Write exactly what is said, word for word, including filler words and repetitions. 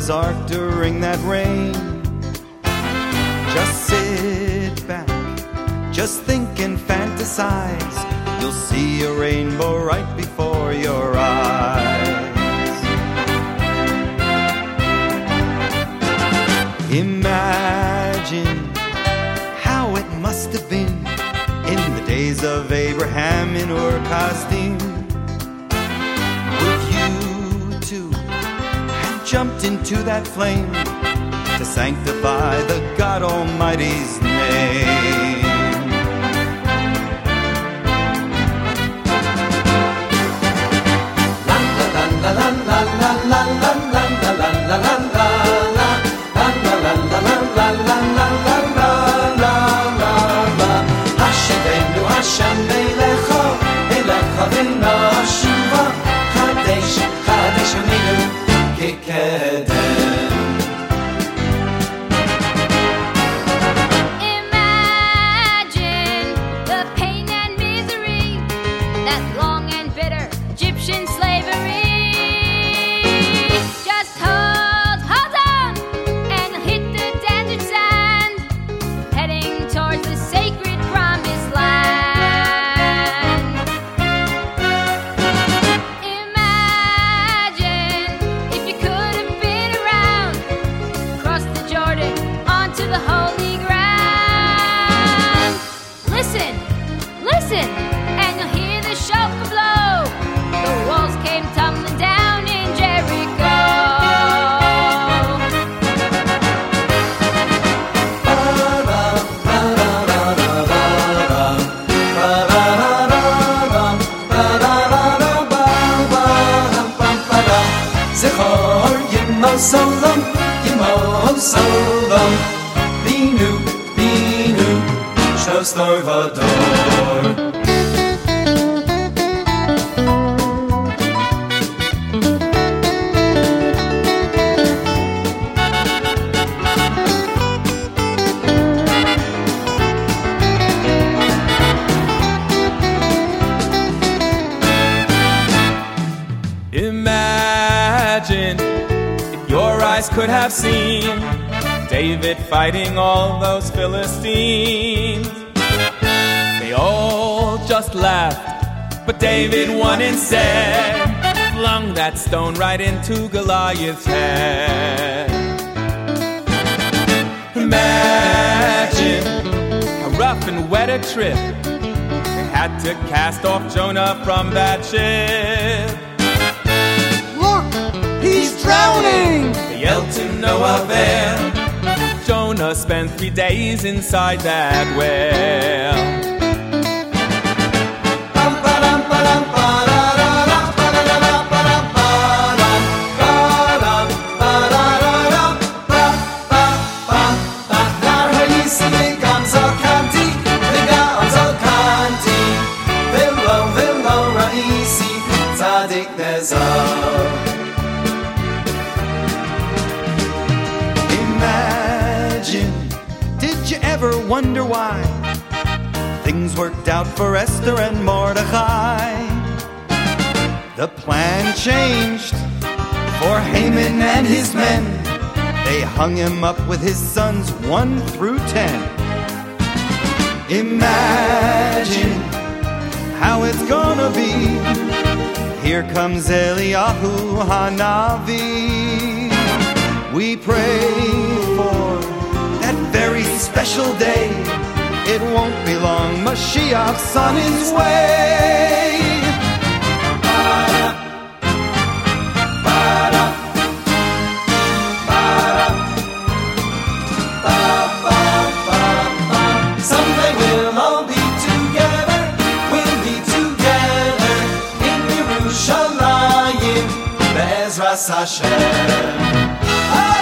Noah's Ark during that rain. Just sit back, just think and fantasize. You'll see a rainbow right before your eyes. Imagine how it must have been in the days of Abraham in Ur Kasdim. Would you too have jumped into that flame to sanctify the God Almighty's name? La la la la la la la la la la la la. Hashem Melecha, Elecha v'Nashuva, Chadesh, Chadesh Aminu, Kikedem. Imagine the pain and misery, that long and bitter Egyptian slavery. Just hold, hold on, and hit the desert sand, heading towards the sacred promised land. And you'll hear the shofar blow. The walls came tumbling down in Jericho. Zechor Yimo Solom, Yimo Solom, Binu, Binu, Shostor Vador. Imagine if your eyes could have seen David fighting all those Philistines. They all just laughed, but David won instead. Flung that stone right into Goliath's head. Imagine how rough and wet a trip they had to cast off Jonah from that ship. He's drowning! They yelled to no avail. Jonah spent three days inside that well. Imagine, did you ever wonder why things worked out for Esther and Mordechai? The plan changed for Haman and his men. They hung him up with his sons one through ten. Imagine how it's gonna be. Here comes Eliyahu Hanavi. We pray for that very special day. It won't be long, Mashiach's on his way. Ba-da, ba-da, ba-da, ba-ba-ba-ba. Someday we'll all be together. We'll be together in Yerushalayim, Be'ezras Hashem.